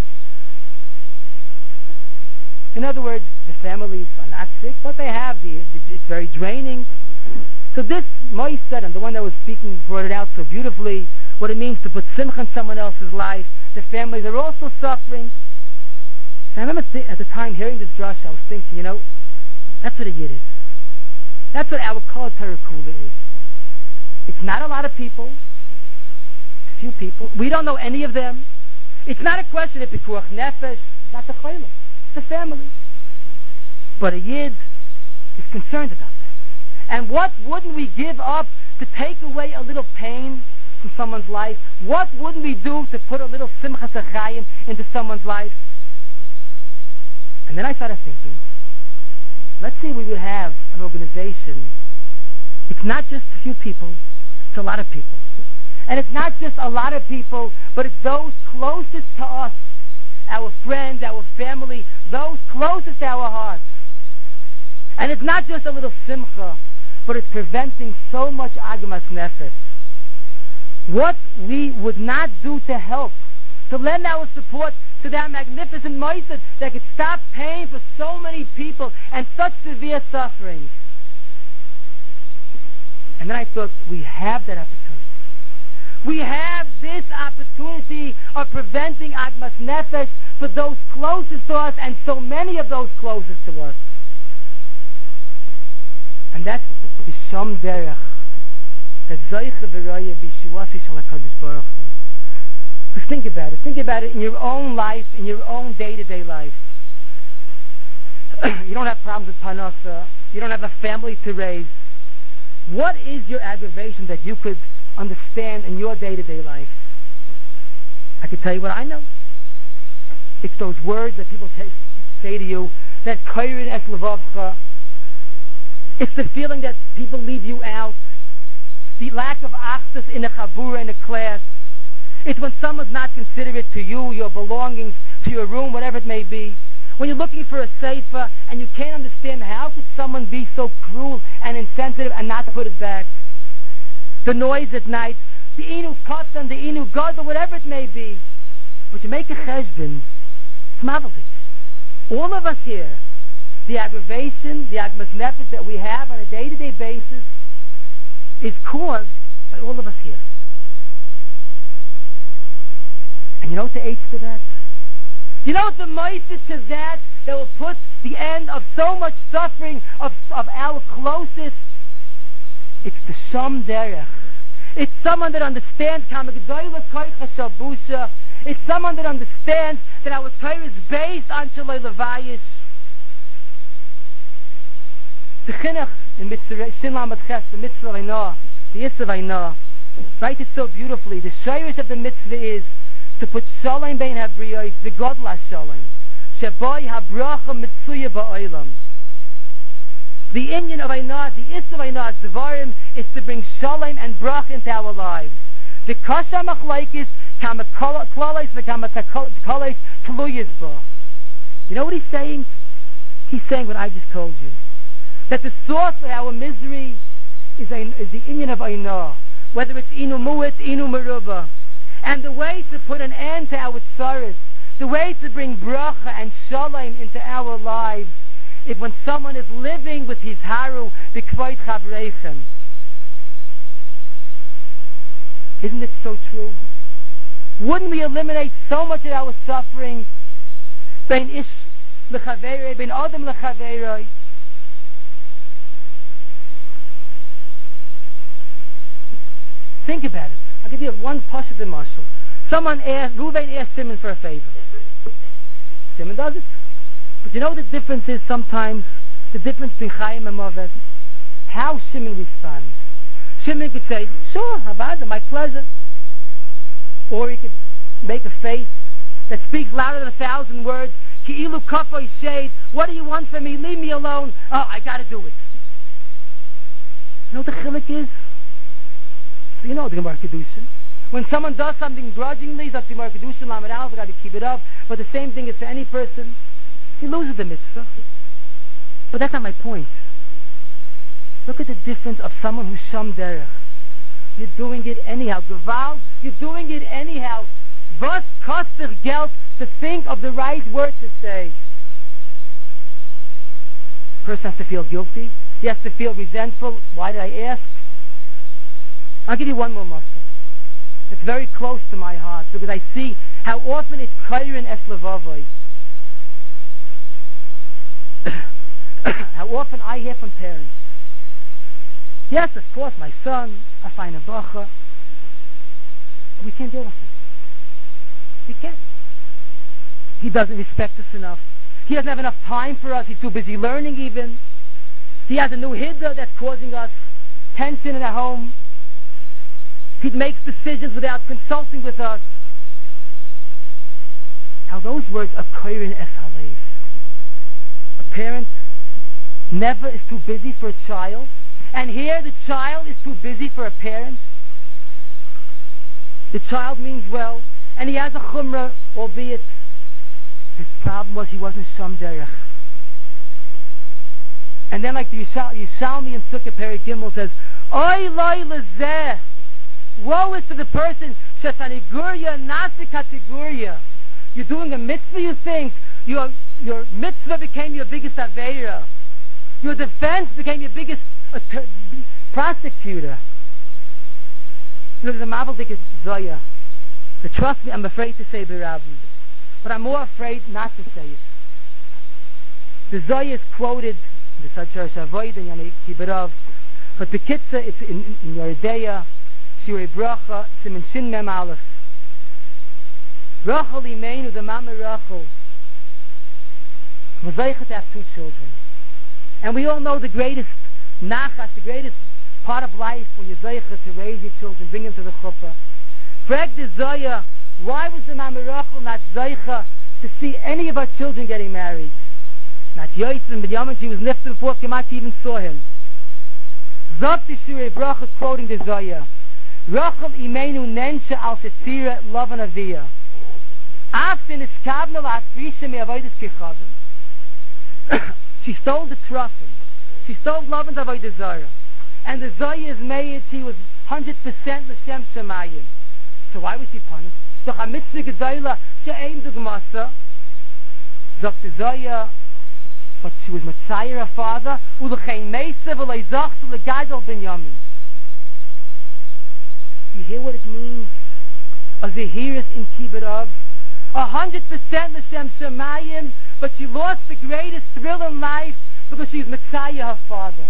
In other words, the families are not sick, but they have it's very draining. So this Moised, and the one that was speaking brought it out so beautifully, what it means to put simcha in someone else's life. The families are also suffering. And I remember at the time hearing this drush, I was thinking, that's what a Yid is. That's what our Kol Torah Kula is. It's not a lot of people. It's a few people. We don't know any of them. It's not a question of Pikuach Nefesh. It's not the Chayla. It's the family. But a Yid is concerned about that. And what wouldn't we give up to take away a little pain from someone's life? What wouldn't we do to put a little Simchas HaChayim into someone's life? And then I started thinking, let's say we would have an organization. It's not just a few people, it's a lot of people. And it's not just a lot of people, but it's those closest to us, our friends, our family, those closest to our hearts. And it's not just a little simcha, but it's preventing so much agamas nefesh. What we would not do to help, to lend our support to that magnificent Moised that could stop pain for so many people and such severe suffering. And then I thought, we have that opportunity. We have this opportunity of preventing Agmas Nefesh for those closest to us, and so many of those closest to us. And that's the Shom Derech, that Zoiche V'Roya B'Shuasi Shal HaKadosh Baruch Hu. Just think about it. Think about it in your own life, in your own day-to-day life. You don't have problems with Panasa. You don't have a family to raise. What is your aggravation that you could understand in your day-to-day life? I can tell you what I know. It's those words that people say to you, that Koyrin Es Levavcha. It's the feeling that people leave you out. The lack of achdus in a chabura, in a class. It's when someone's not considerate to you, your belongings, to your room, whatever it may be. When you're looking for a sefer and you can't understand how could someone be so cruel and insensitive and not put it back. The noise at night, the inu katan, the inu god, or whatever it may be. But you make a cheshbon, it's mavelik. All of us here, the aggravation, the agmas nefesh that we have on a day-to-day basis is caused by all of us here. And you know what the H to that? You know what the ma'aseh to that will put the end of so much suffering of our closest? It's the Shom Derech. It's someone that understands Kamagdoila Koicha Shabusha. It's someone that understands that our Torah is based on Shaloi Levayish. The Chinuch in Mitzvah, Shin Lamed Ches, the Mitzvah Ainah, the Yisrael Ainah, writes it so beautifully. The shayrish of the mitzvah is to put Shalom Bein Habriyos, the Godla Shalom, Sheboy Habracha Mitzuya Ba'olam. The Inyan of Ainah, the Issa of Ainah, Zvarim, is to bring Shalom and Bracha into our lives. The Kasha Machlaikis, Kama Klales, the Kama Klales, Tluyas Ba. You know what he's saying? He's saying what I just told you. That the source of our misery is the Inyan of Ainah. Whether it's Inu Mu'et, Inu Meruba. And the way to put an end to our tsaris, the way to bring bracha and shalom into our lives, is when someone is living with his haru b'kvoid chavreichem. Isn't it so true? Wouldn't we eliminate so much of our suffering? Bein ish lechaverei, bein adam lechaverei. Think about it. I'll give you one pasuk in Marshall. Reuven asked Simon for a favor. Simon does it. But you know the difference is sometimes, the difference between Chaim and Moves, how Simon responds. Simon could say, sure, Havada, my pleasure. Or he could make a face that speaks louder than 1,000 words. Ki'ilu kafoi shade, what do you want from me? Leave me alone. Oh, I gotta do it. You know what the chilik is? So you know the Gemara Kedushin. When someone does something grudgingly, it's up to Gemara Kedushin, Lamed Aleph, I got to keep it up. But the same thing is for any person. He loses the mitzvah. But that's not my point. Look at the difference of someone who's Shom Derech. You're doing it anyhow. Geval, you're doing it anyhow. Was kostet Geld to think of the right word to say? Person has to feel guilty. He has to feel resentful. Why did I ask? I'll give you one more muscle. It's very close to my heart because I see how often it's Koyrin Es Levavoi. How often I hear from parents. Yes, of course, my son, I find a bracha. We can't deal with him. We can't. He doesn't respect us enough. He doesn't have enough time for us. He's too busy learning even. He has a new hiddah that's causing us tension in our home. He makes decisions without consulting with us. How those words are koyrin es halev. A parent never is too busy for a child, and here the child is too busy for a parent. The child means well, and he has a chumrah, albeit his problem was he wasn't Shom Derech. And then like the Yishalmi in Sukkah Perek Gimel says, Oy loy lezeh. Woe is to the person Shesanigurya Nasikatigurya. You're doing a mitzvah, you think. Your mitzvah became your biggest aveira. Your defense became your biggest prosecutor. There's a Mavaldik Zoya. But trust me, I'm afraid to say B'Rabbi. But I'm more afraid not to say it. The Zoya is quoted in the Sadshar Shavoid and Yani Kibarov. But the Kitza, it's in Yeridea, Shirei Bracha, Siman Shin Mem Aleph. Rachel Imeinu, the Mama Rachel, was zeicha to have 2 children. And we all know the greatest nachas, the greatest part of life when you're zeicha to raise your children, bring them to the chuppah. Frag the Zoya, why was the Mama Rachel not zeicha to see any of her children getting married? Not Yosef and Binyamin, she was nifted before Kemach even saw him. Zot the Shirei Bracha quoting the Zoya. Rachel Imeinu Nensha al Setzira Lavan Aviyah. After Niskavna La'afrisha Me Avodas Kechavim. She stole the Trofim. She stole Lavan's Avodah Zarah. And the Zoya is made, she was 100% L'Shem Shemayim. So why was she punished? Doch a mitzvah gedola, she'ein dugmasa. Zok the Zoya, but she was Matzayir her father, u'lechein meisa v'lei zachsu l'gadol Binyamin. You hear what it means? A Zehiris in Kibbutz, 100% L'Shem Shemayim, but she lost the greatest thrill in life because she was Matzayir her father.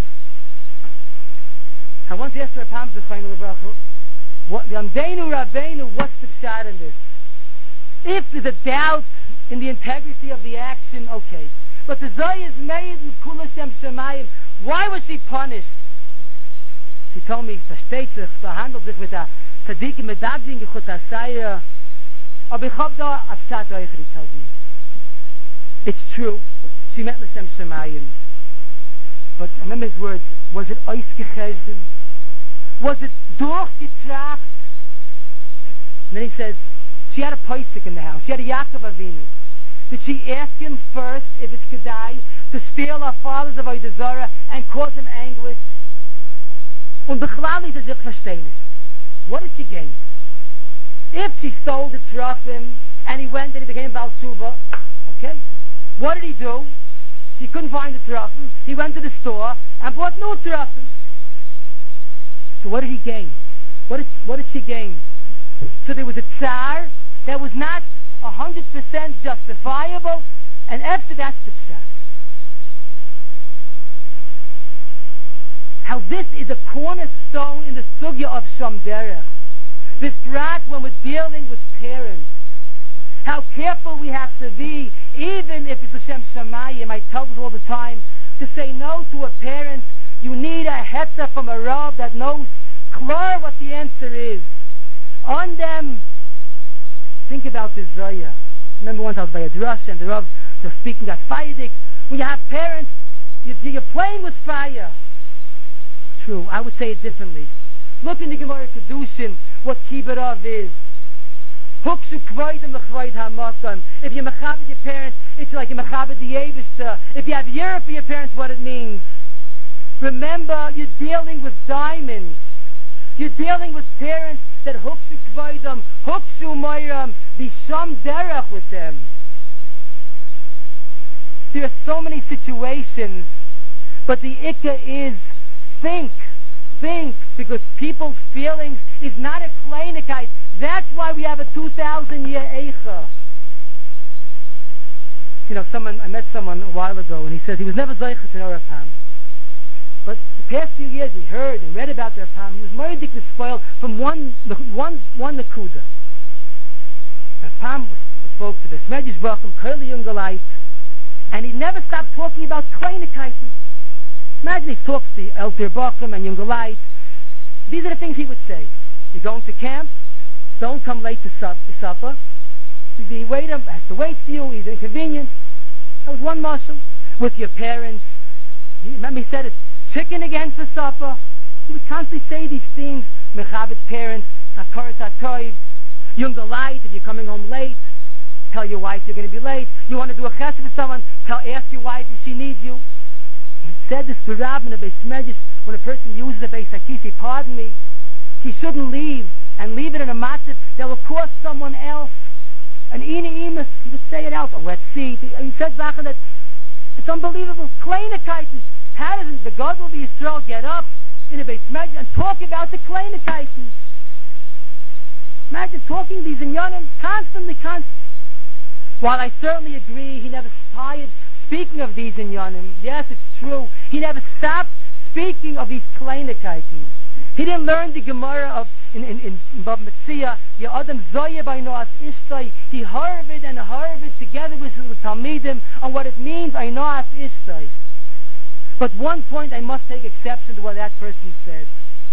I once asked her Pam Zechayim Levrachel, what the Amdeinu Rabbeinu, what's the pshat in this? If there's a doubt in the integrity of the action, okay. But the Zoya is made with Kul Hashem Shemayim. Why was she punished? She told me, versteht sich, verhandelt sich mit der Tzadikim, mit Abdin, gechut Asaya. Aber ich hab da a pshat Eicher, he tells me. It's true, she met L'Shem Shemayim. But remember his words, was it Oisgechezden? Was it durchgetracht? And then he says, she had a Pesach in the house. She had a Yaakov Avinu. Did she ask him first if it's Kedai to steal her father's Avodah Zarah and cause him anguish? Und Bechlal he says, ich verstehe nicht. What did she gain? If she stole the Trofim and he went and he became Baal Tshuva, okay. What did he do? He couldn't find the Trofim. He went to the store and bought new Trofim. So what did he gain? What did she gain? So there was a tsar that was not 100% justifiable, and after that's the pshat. How this is a cornerstone in the sugya of Shom Derech. This brat when we're dealing with parents. How careful we have to be, even if it's Hashem Shamayim. I tell this all the time, to say no to a parent. You need a hetza from a Rav that knows clear what the answer is. On them, think about the Zoya. Remember once I was by a drush and the Rav was speaking at Feyedik. When you have parents, you're playing with fire. True, I would say it differently. Look in the Gemara Kedushin, what Kibbutz is. Hukshu kvoidem l'chvoid ha'makam. If you mechabed your parents, it's like you mechabed the Yebishter. If you have Europe for your parents, what it means. Remember, you're dealing with diamonds. You're dealing with parents that hukshu kvoidem, hukshu moiram, be shom derech with them. There are so many situations, but the ikka is think, because people's feelings is not a kleinigkeit. That's why we have a 2,000-year eicha. You know, I met someone a while ago, and he says he was never zeicha to know Rapam. But the past few years he heard and read about their Rapam. He was meridik spoiled from one nakuda. Rapam spoke to the Smedish Brachim, Curly Jungelite, and he never stopped talking about kleinigkeiten. Imagine he talks to Elter Bacham and Jungelite. These are the things he would say. You're going to camp, don't come late to supper. The waiter has to wait for you, he's inconvenienced. That was one marshal. With your parents, remember he said it's chicken again for supper. He would constantly say these things. Mechabit parents, Hakarat HaToiv, Jungelite, if you're coming home late, tell your wife you're going to be late. You want to do a chesed with someone, ask your wife if she needs you. He said this to Rav in a Beis Medrash, when a person uses a Beis Hakisi, pardon me, he shouldn't leave it in a matzah that will cost someone else. An ina imas, he would say it out, a wet seat. He said Zachen that it's unbelievable. Kleinigkeiten. How does the God will be Yisrael get up in a Beis Medrash and talk about the kleinigkeiten? Imagine talking these inyanim constantly. While I certainly agree he never tired speaking of these inyanim, yes, it's true, he never stopped speaking of these kleinigkeiten. He didn't learn the Gemara of in Bava Metzia, Adam Zoya by Noas Ishtay. He heard it together with the Talmidim on what it means, I Noas Ishtay. But one point I must take exception to what that person said.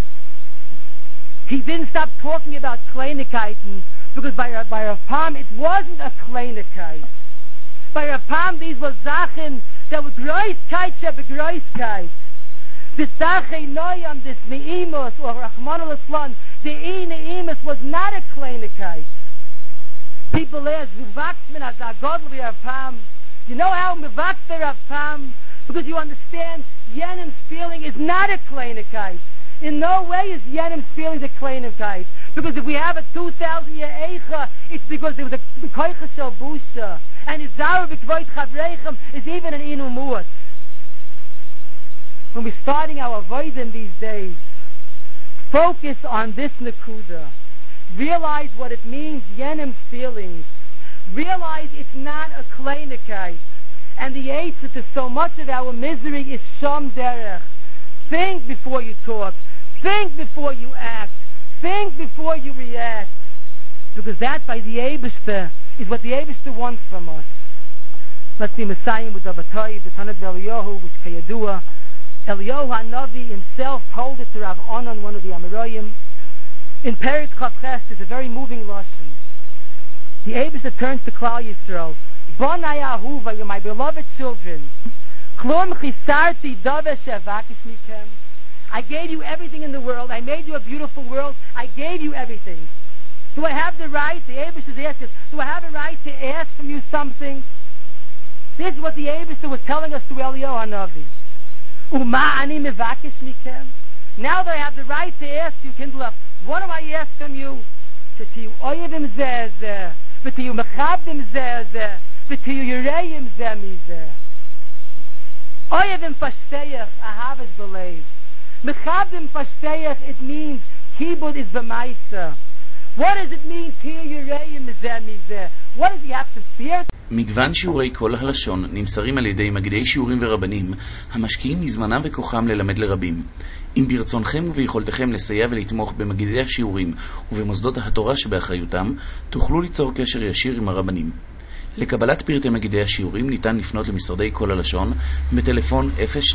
He didn't stop talking about kleinigkeiten, because by Rav Pam it wasn't a kleinigkeit. By Rav Pam these were Sachen that were Großkeit shebegroßkeit. This Sache Noyam, this Ne'imus, or Rahman al-Islam, the Ne'imus was not a kleinigkeit. People ask, Mivakman as a godly Rav Pam. You know how Mivakter Rav Pam? Because you understand, Yenim's feeling is not a kleinigkeit. In no way is Yenim's feeling a kleinigkeit. Because if we have a 2,000-year Eicha, it's because there was a Koicha Shel Busha. And Izara B'Kvoit Chavreichem is even an Inu Muat. When we're starting our avodah these days, focus on this Nakuda. Realize what it means, Yenim's feelings. Realize it's not a kleinigkeit. And the answer to so much of our misery is Shom Derech. Think before you talk. Think before you act. Think before you react. Because that, by the Eibishter, is what the Eibishter wants from us. Let's be Messiah with Abatay, the Tanakh Eliyahu, which Kayadua. Eliyahu HaNavi himself told it to Rav Onan, one of the Amoraim. In Peretz Chavches, there's a very moving lashon. The Eibishter turns to Klal Yisrael. Bonai Ahuva, you're my beloved children. Klum chisarti davar shevakish mikem. I gave you everything in the world. I made you a beautiful world. I gave you everything. Do I have the right? The Eibishter is asking, do I have a right to ask from you something? This is what the Eibishter was telling us to Eliyahu HaNavi. Uma ani mevakish mikem. Now that I have the right to ask you, Kindler, what do I ask from you? V'tiyu oyevim zeh zeh, v'tiyu mechabdim zeh zeh, v'tiyu yireim zeh mizeh. Oyevim fashteyach, ahavas belev. Mechabdim fashteyach, it means kibud is b'maisa. What does it mean, tiyu yireim zeh mizeh? What does he have to fear? מגוון שיעורי כל הלשון נמסרים על ידי מגידי שיעורים ורבנים המשקיעים מזמנם וכוחם ללמד לרבים. אם ברצונכם וביכולתכם לסייע ולתמוך במגידי השיעורים ובמוסדות התורה שבאחריותם, תוכלו ליצור קשר ישיר עם הרבנים. לקבלת פרטי מגידי השיעורים ניתן לפנות למשרדי כל הלשון בטלפון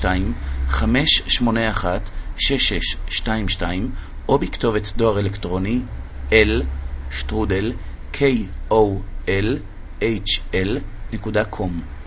02-581-6622 או בכתובת דואר אלקטרוני l@kol.hl.com